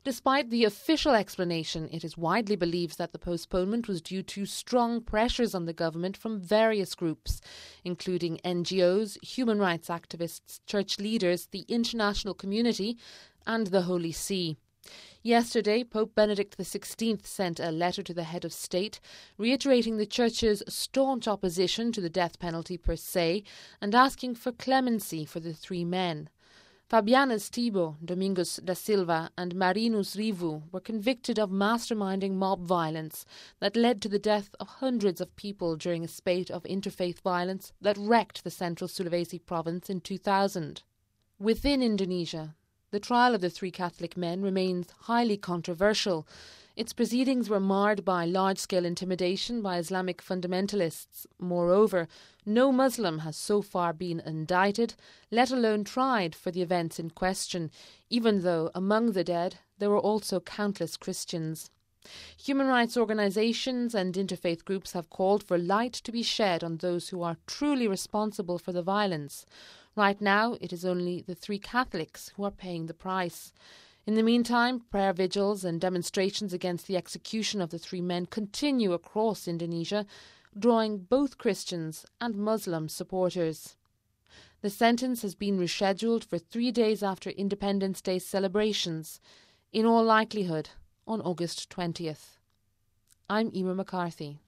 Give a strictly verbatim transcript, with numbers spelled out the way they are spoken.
Despite the official explanation, it is widely believed that the postponement was due to strong pressures on the government from various groups, including N G Os, human rights activists, church leaders, the international community and the Holy See. Yesterday, Pope Benedict the sixteenth sent a letter to the head of state, reiterating the Church's staunch opposition to the death penalty per se and asking for clemency for the three men. Fabiana Estibo, Domingos da Silva and Marinus Rivu were convicted of masterminding mob violence that led to the death of hundreds of people during a spate of interfaith violence that wrecked the central Sulawesi province in two thousand. Within Indonesia, the trial of the three Catholic men remains highly controversial. Its proceedings were marred by large-scale intimidation by Islamic fundamentalists. Moreover, no Muslim has so far been indicted, let alone tried for the events in question, even though among the dead there were also countless Christians. Human rights organisations and interfaith groups have called for light to be shed on those who are truly responsible for the violence. Right now, it is only the three Catholics who are paying the price. In the meantime, prayer vigils and demonstrations against the execution of the three men continue across Indonesia, drawing both Christians and Muslim supporters. The sentence has been rescheduled for three days after Independence Day celebrations, in all likelihood on August twentieth. I'm Emer McCarthy.